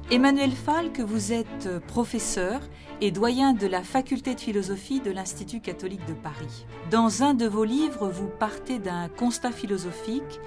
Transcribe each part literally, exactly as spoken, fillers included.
Emmanuel Falck, vous êtes professeur et doyen de la faculté de philosophie de l'Institut catholique de Paris. Dans un de vos livres, vous partez d'un constat philosophique,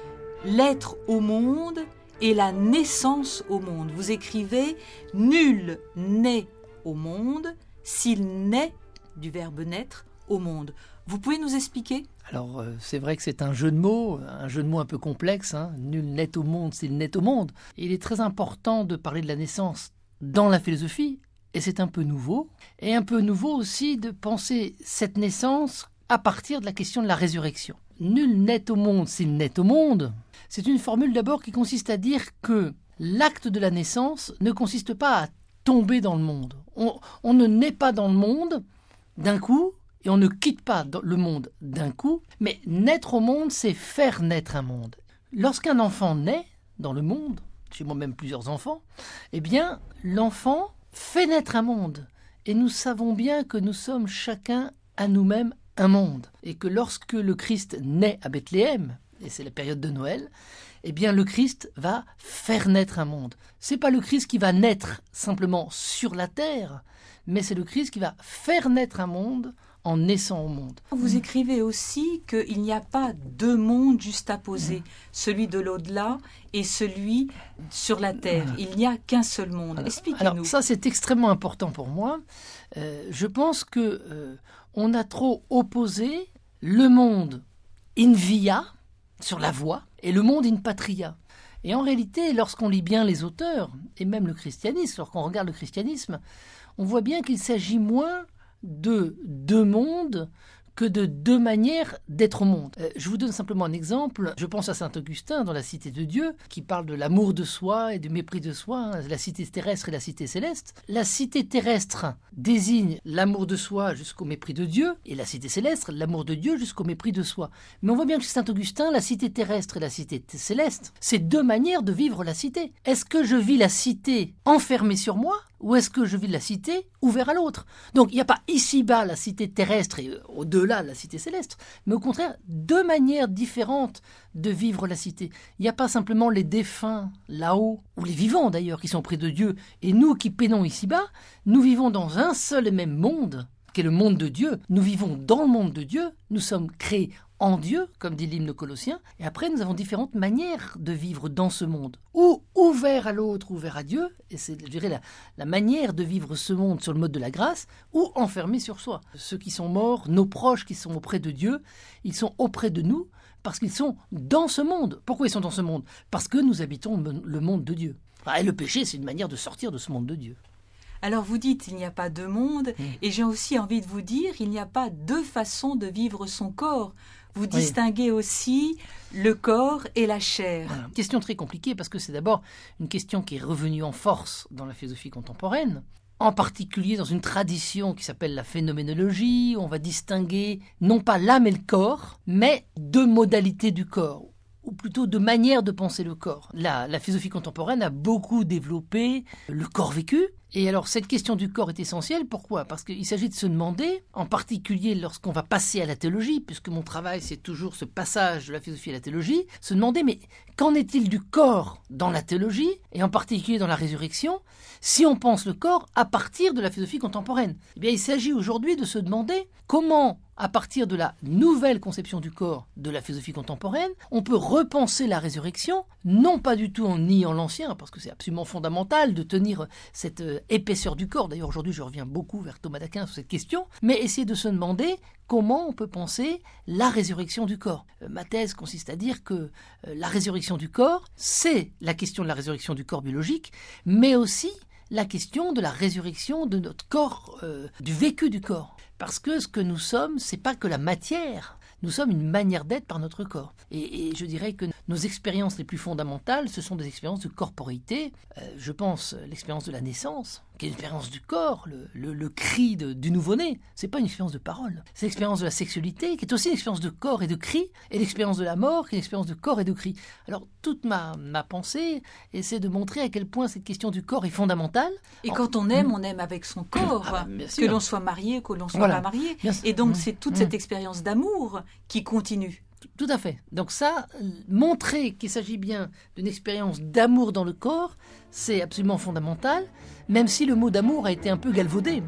l'être au monde et la naissance au monde. Vous écrivez « Nul n'est au monde s'il naît du verbe naître au monde ». Vous pouvez nous expliquer ? Alors, euh, c'est vrai que c'est un jeu de mots, un jeu de mots un peu complexe. Hein. Nul n'est au monde s'il naît au monde. Et il est très important de parler de la naissance dans la philosophie, et c'est un peu nouveau. Et un peu nouveau aussi de penser cette naissance à partir de la question de la résurrection. Nul n'est au monde s'il naît au monde. C'est une formule d'abord qui consiste à dire que l'acte de la naissance ne consiste pas à tomber dans le monde. On, on ne naît pas dans le monde d'un coup, et on ne quitte pas le monde d'un coup, mais naître au monde, c'est faire naître un monde. Lorsqu'un enfant naît dans le monde, j'ai moi-même plusieurs enfants, eh bien, l'enfant fait naître un monde. Et nous savons bien que nous sommes chacun à nous-mêmes un monde. Et que lorsque le Christ naît à Bethléem, et c'est la période de Noël, eh bien, le Christ va faire naître un monde. C'est pas le Christ qui va naître simplement sur la terre, mais c'est le Christ qui va faire naître un monde en naissant au monde. Vous écrivez aussi qu'il n'y a pas deux mondes juxtaposés, mmh. celui de l'au-delà et celui sur la terre. Mmh. Il n'y a qu'un seul monde. Alors, expliquez-nous. Alors ça, c'est extrêmement important pour moi. Euh, je pense que euh, on a trop opposé le monde in via, sur la voie, et le monde in patria. Et en réalité, lorsqu'on lit bien les auteurs, et même le christianisme, lorsqu'on regarde le christianisme, on voit bien qu'il s'agit moins de deux mondes que de deux manières d'être au monde. Euh, je vous donne simplement un exemple. Je pense à saint Augustin dans la Cité de Dieu, qui parle de l'amour de soi et du mépris de soi, hein, la cité terrestre et la cité céleste. La cité terrestre désigne l'amour de soi jusqu'au mépris de Dieu, et la cité céleste, l'amour de Dieu jusqu'au mépris de soi. Mais on voit bien que chez saint Augustin, la cité terrestre et la cité céleste, c'est deux manières de vivre la cité. Est-ce que je vis la cité enfermée sur moi ? Ou est-ce que je vis la cité ouverte à l'autre ? Donc il n'y a pas ici-bas la cité terrestre et au-delà la cité céleste, mais au contraire, deux manières différentes de vivre la cité. Il n'y a pas simplement les défunts là-haut, ou les vivants d'ailleurs, qui sont près de Dieu, et nous qui peinons ici-bas, nous vivons dans un seul et même monde, qui est le monde de Dieu. Nous vivons dans le monde de Dieu, nous sommes créés en Dieu, comme dit l'hymne colossien, et après nous avons différentes manières de vivre dans ce monde, ou ouvert à l'autre, ouvert à Dieu, et c'est, je dirais, la, la manière de vivre ce monde sur le mode de la grâce, ou enfermé sur soi. Ceux qui sont morts, nos proches qui sont auprès de Dieu, ils sont auprès de nous, parce qu'ils sont dans ce monde. Pourquoi ils sont dans ce monde ? Parce que nous habitons le monde de Dieu. Et le péché, c'est une manière de sortir de ce monde de Dieu. Alors vous dites il n'y a pas deux mondes, mmh. et j'ai aussi envie de vous dire il n'y a pas deux façons de vivre son corps. Vous distinguez oui. aussi le corps et la chair. Voilà. Question très compliquée parce que c'est d'abord une question qui est revenue en force dans la philosophie contemporaine, en particulier dans une tradition qui s'appelle la phénoménologie. On va distinguer non pas l'âme et le corps, mais deux modalités du corps, ou plutôt de manières de penser le corps. La, la philosophie contemporaine a beaucoup développé le corps vécu. Et alors, cette question du corps est essentielle. Pourquoi ? Parce qu'il s'agit de se demander, en particulier lorsqu'on va passer à la théologie, puisque mon travail, c'est toujours ce passage de la philosophie à la théologie, se demander, mais qu'en est-il du corps dans la théologie, et en particulier dans la résurrection, si on pense le corps à partir de la philosophie contemporaine ? Eh bien, il s'agit aujourd'hui de se demander comment, à partir de la nouvelle conception du corps de la philosophie contemporaine, on peut repenser la résurrection, non pas du tout en niant l'ancien, parce que c'est absolument fondamental de tenir cette épaisseur du corps. D'ailleurs, aujourd'hui, je reviens beaucoup vers Thomas d'Aquin sur cette question, mais essayer de se demander comment on peut penser la résurrection du corps. Euh, ma thèse consiste à dire que euh, la résurrection du corps, c'est la question de la résurrection du corps biologique, mais aussi la question de la résurrection de notre corps, euh, du vécu du corps. Parce que ce que nous sommes, c'est pas que la matière. Nous sommes une manière d'être par notre corps. Et, et je dirais que nos expériences les plus fondamentales, ce sont des expériences de corporéité. Euh, je pense à l'expérience de la naissance, qui est une expérience du corps, le, le, le cri de, du nouveau-né. C'est pas une expérience de parole. C'est l'expérience de la sexualité, qui est aussi une expérience de corps et de cri, et l'expérience de la mort, qui est une expérience de corps et de cri. Alors, toute ma, ma pensée essaie de montrer à quel point cette question du corps est fondamentale. Et quand on aime, on aime avec son corps, ah, bah, que l'on soit marié, que l'on soit voilà. pas marié. Bien et donc, mmh. c'est toute mmh. cette expérience d'amour qui continue. Tout à fait. Donc ça, montrer qu'il s'agit bien d'une expérience d'amour dans le corps, c'est absolument fondamental, même si le mot d'amour a été un peu galvaudé.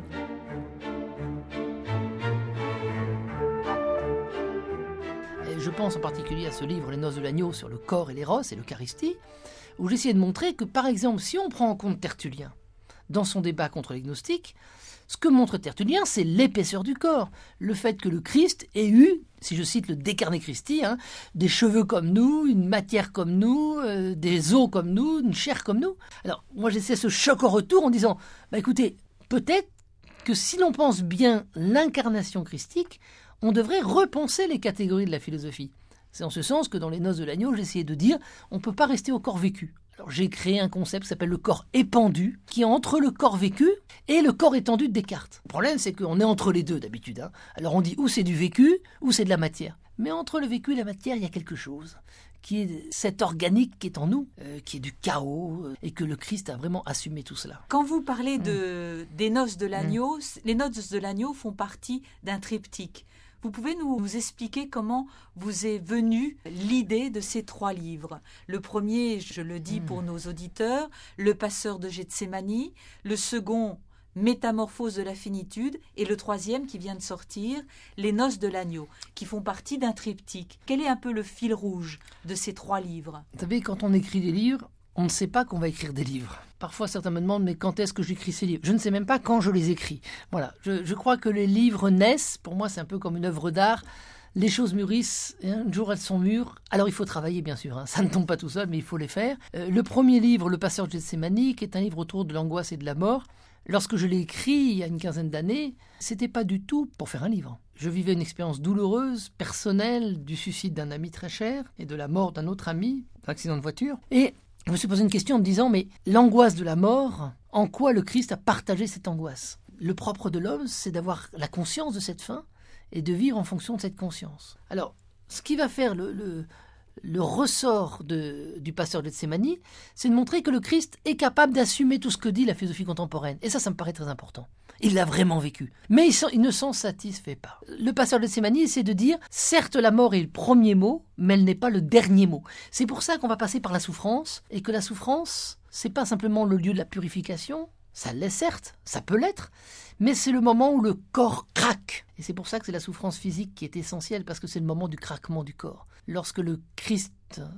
Et je pense en particulier à ce livre, Les Noces de l'Agneau, sur le corps et l'éros et l'Eucharistie, où j'essayais de montrer que, par exemple, si on prend en compte Tertullien dans son débat contre les gnostiques, ce que montre Tertullien, c'est l'épaisseur du corps, le fait que le Christ ait eu, si je cite le De Carne Christi, hein, des cheveux comme nous, une matière comme nous, euh, des os comme nous, une chair comme nous. Alors, moi j'essaie ce choc au retour en disant, bah écoutez, peut-être que si l'on pense bien l'incarnation christique, on devrait repenser les catégories de la philosophie. C'est en ce sens que dans Les Noces de l'Agneau, j'essayais de dire, on ne peut pas rester au corps vécu. Alors, j'ai créé un concept qui s'appelle le corps épandu, qui est entre le corps vécu et le corps étendu de Descartes. Le problème, c'est qu'on est entre les deux d'habitude. Hein. Alors on dit ou c'est du vécu, ou c'est de la matière. Mais entre le vécu et la matière, il y a quelque chose, qui est cet organique qui est en nous, euh, qui est du chaos, euh, et que le Christ a vraiment assumé tout cela. Quand vous parlez de, mmh. des Noces de l'Agneau, mmh. les Noces de l'Agneau font partie d'un triptyque. Vous pouvez nous, nous expliquer comment vous est venue l'idée de ces trois livres. Le premier, je le dis mmh. pour nos auditeurs, Le Passeur de Gethsémani. Le second, Métamorphose de la finitude. Et le troisième, qui vient de sortir, Les Noces de l'Agneau, qui font partie d'un triptyque. Quel est un peu le fil rouge de ces trois livres ? Vous savez, quand on écrit des livres, on ne sait pas qu'on va écrire des livres. Parfois, certains me demandent, mais quand est-ce que j'écris ces livres ? Je ne sais même pas quand je les écris. Voilà, je, je crois que les livres naissent, pour moi c'est un peu comme une œuvre d'art, les choses mûrissent, et un jour elles sont mûres, alors il faut travailler bien sûr, hein. Ça ne tombe pas tout seul, mais il faut les faire. Euh, le premier livre, Le Passeur de Gethsémani, qui est un livre autour de l'angoisse et de la mort, lorsque je l'ai écrit il y a une quinzaine d'années, c'était pas du tout pour faire un livre. Je vivais une expérience douloureuse, personnelle, du suicide d'un ami très cher et de la mort d'un autre ami, d'un accident de voiture, et je me suis posé une question en me disant, mais l'angoisse de la mort, en quoi le Christ a partagé cette angoisse ? Le propre de l'homme, c'est d'avoir la conscience de cette fin et de vivre en fonction de cette conscience. Alors, ce qui va faire le, le, le ressort de, du Passeur de Gethsémani, c'est de montrer que le Christ est capable d'assumer tout ce que dit la philosophie contemporaine. Et ça, ça me paraît très important. Il l'a vraiment vécu. Mais il, il ne s'en satisfait pas. Le Passeur de Gethsémani essaie de dire, certes la mort est le premier mot, mais elle n'est pas le dernier mot. C'est pour ça qu'on va passer par la souffrance, et que la souffrance, c'est pas simplement le lieu de la purification, ça l'est certes, ça peut l'être, mais c'est le moment où le corps craque. Et c'est pour ça que c'est la souffrance physique qui est essentielle, parce que c'est le moment du craquement du corps. Lorsque le Christ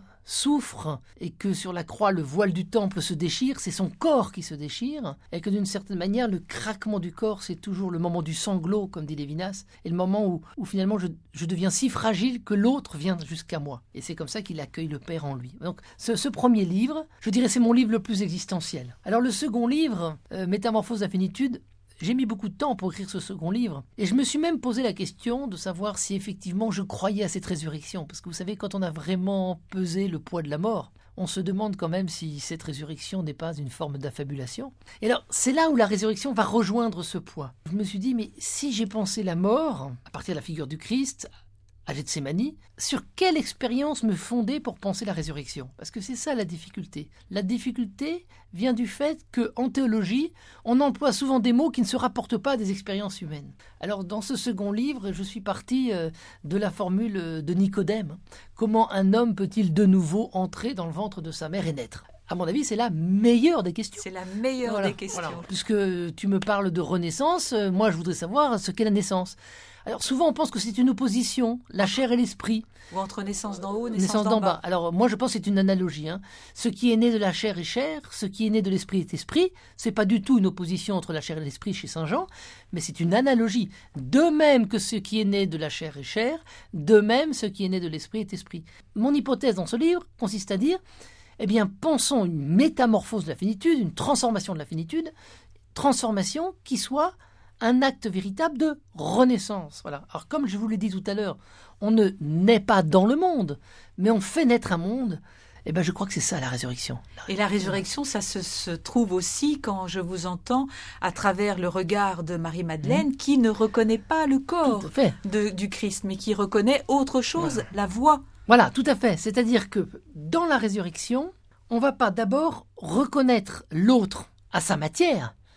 souffre et que sur la croix le voile du temple se déchire, c'est son corps qui se déchire, et que d'une certaine manière le craquement du corps c'est toujours le moment du sanglot, comme dit Lévinas, et le moment où, où finalement je, je deviens si fragile que l'autre vient jusqu'à moi, et c'est comme ça qu'il accueille le Père en lui. Donc ce, ce premier livre, je dirais c'est mon livre le plus existentiel. Alors le second livre, euh, Métamorphose de la finitude, j'ai mis beaucoup de temps pour écrire ce second livre, et je me suis même posé la question de savoir si effectivement je croyais à cette résurrection, parce que vous savez, quand on a vraiment pesé le poids de la mort, on se demande quand même si cette résurrection n'est pas une forme d'affabulation. Et alors, c'est là où la résurrection va rejoindre ce poids. Je me suis dit, mais si j'ai pensé la mort, à partir de la figure du Christ, à Gethsémani, sur quelle expérience me fonder pour penser la résurrection ? Parce que c'est ça la difficulté. La difficulté vient du fait qu'en théologie, on emploie souvent des mots qui ne se rapportent pas à des expériences humaines. Alors dans ce second livre, je suis parti de la formule de Nicodème. Comment un homme peut-il de nouveau entrer dans le ventre de sa mère et naître ? À mon avis, c'est la meilleure des questions. C'est la meilleure voilà, des questions. Voilà. Puisque tu me parles de renaissance, moi je voudrais savoir ce qu'est la naissance. Alors souvent on pense que c'est une opposition, la chair et l'esprit. Ou entre naissance d'en haut et naissance, naissance d'en, d'en bas. bas. Alors moi je pense que c'est une analogie. Hein. Ce qui est né de la chair est chair, ce qui est né de l'esprit est esprit. C'est pas du tout une opposition entre la chair et l'esprit chez saint Jean, mais c'est une analogie. De même que ce qui est né de la chair est chair, de même ce qui est né de l'esprit est esprit. Mon hypothèse dans ce livre consiste à dire, eh bien pensons une métamorphose de la finitude, une transformation de la finitude, transformation qui soit un acte véritable de renaissance. Voilà. Alors comme je vous l'ai dit tout à l'heure, on ne naît pas dans le monde, mais on fait naître un monde. Et ben je crois que c'est ça la résurrection. La Et la résurrection, ça se, se trouve aussi quand je vous entends à travers le regard de Marie-Madeleine, mmh. qui ne reconnaît pas le corps de, du Christ, mais qui reconnaît autre chose, voilà. La voix. Voilà, tout à fait. C'est-à-dire que dans la résurrection, on ne va pas d'abord reconnaître l'autre à sa matière,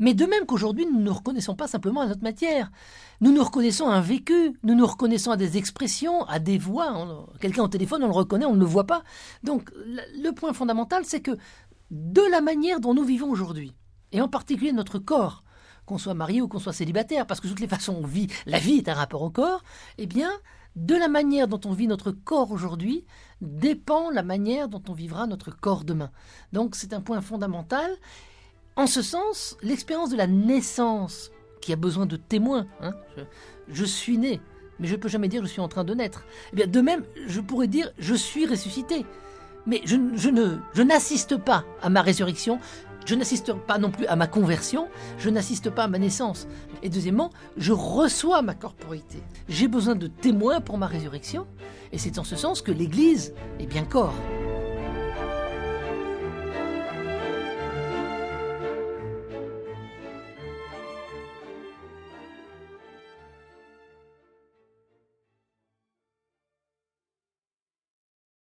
Mais de même qu'aujourd'hui, nous ne nous reconnaissons pas simplement à notre matière. Nous nous reconnaissons à un vécu, nous nous reconnaissons à des expressions, à des voix. On, quelqu'un au téléphone, on le reconnaît, on ne le voit pas. Donc, le point fondamental, c'est que de la manière dont nous vivons aujourd'hui, et en particulier notre corps, qu'on soit marié ou qu'on soit célibataire, parce que de toutes les façons, on vit, la vie est un rapport au corps, eh bien, de la manière dont on vit notre corps aujourd'hui, dépend la manière dont on vivra notre corps demain. Donc, c'est un point fondamental. En ce sens, l'expérience de la naissance, qui a besoin de témoins, hein, je, je suis né, mais je ne peux jamais dire je suis en train de naître. Eh bien, de même, je pourrais dire je suis ressuscité, mais je, je, ne, je n'assiste pas à ma résurrection, je n'assiste pas non plus à ma conversion, je n'assiste pas à ma naissance. Et deuxièmement, je reçois ma corporité. J'ai besoin de témoins pour ma résurrection, et c'est en ce sens que l'Église est bien corps.